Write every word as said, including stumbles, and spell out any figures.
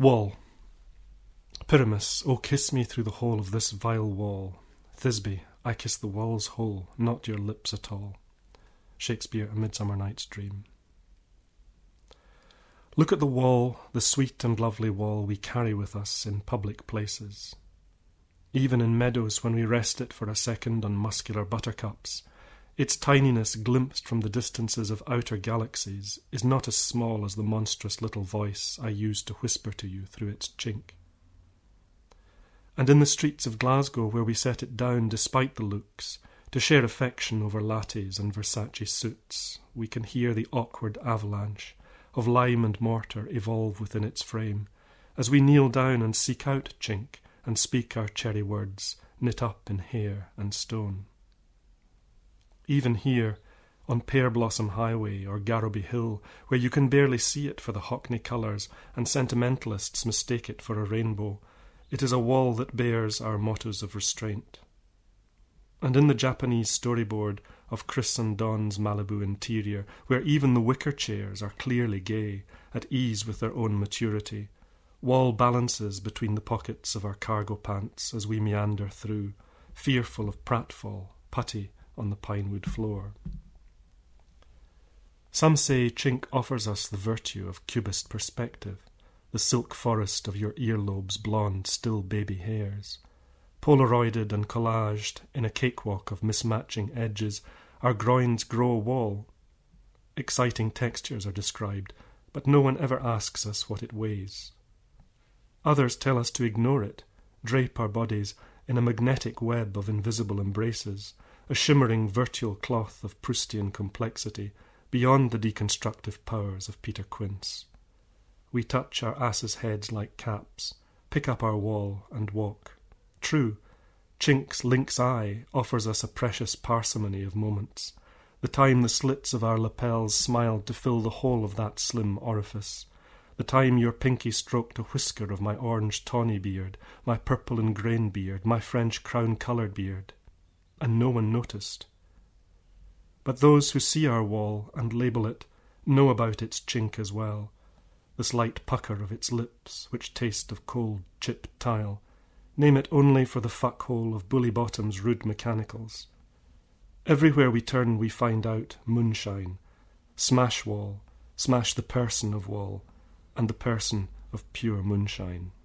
Wall. Pyramus, oh kiss me through the hole of this vile wall. Thisbe, I kiss the wall's hole, not your lips at all. Shakespeare, A Midsummer Night's Dream. Look at the wall, the sweet and lovely wall we carry with us in public places. Even in meadows when we rest it for a second on muscular buttercups, its tininess glimpsed from the distances of outer galaxies is not as small as the monstrous little voice I used to whisper to you through its chink. And in the streets of Glasgow where we set it down despite the looks, to share affection over lattes and Versace suits, we can hear the awkward avalanche of lime and mortar evolve within its frame, as we kneel down and seek out chink and speak our cherry words, knit up in hair and stone. Even here, on Pear Blossom Highway or Garrowby Hill, where you can barely see it for the Hockney colours and sentimentalists mistake it for a rainbow, it is a wall that bears our mottos of restraint. And in the Japanese storyboard of Chris and Don's Malibu interior, where even the wicker chairs are clearly gay, at ease with their own maturity, wall balances between the pockets of our cargo pants as we meander through, fearful of pratfall, putty on the pinewood floor. Some say chink offers us the virtue of cubist perspective, the silk forest of your earlobes' blonde, still baby hairs. Polaroided and collaged in a cakewalk of mismatching edges, our groins grow a wall. Exciting textures are described, but no one ever asks us what it weighs. Others tell us to ignore it, drape our bodies in a magnetic web of invisible embraces, a shimmering virtual cloth of Proustian complexity, beyond the deconstructive powers of Peter Quince. We touch our asses' heads like caps, pick up our wall and walk. True, chink's lynx eye offers us a precious parsimony of moments, the time the slits of our lapels smiled to fill the whole of that slim orifice, the time your pinky stroked a whisker of my orange tawny beard, my purple and grain beard, my French crown-coloured beard, and no one noticed. But those who see our wall and label it know about its chink as well, the slight pucker of its lips, which taste of cold chipped tile. Name it only for the fuckhole of Bully Bottom's rude mechanicals. Everywhere we turn we find out moonshine, smash wall, smash the person of wall, and the person of pure moonshine.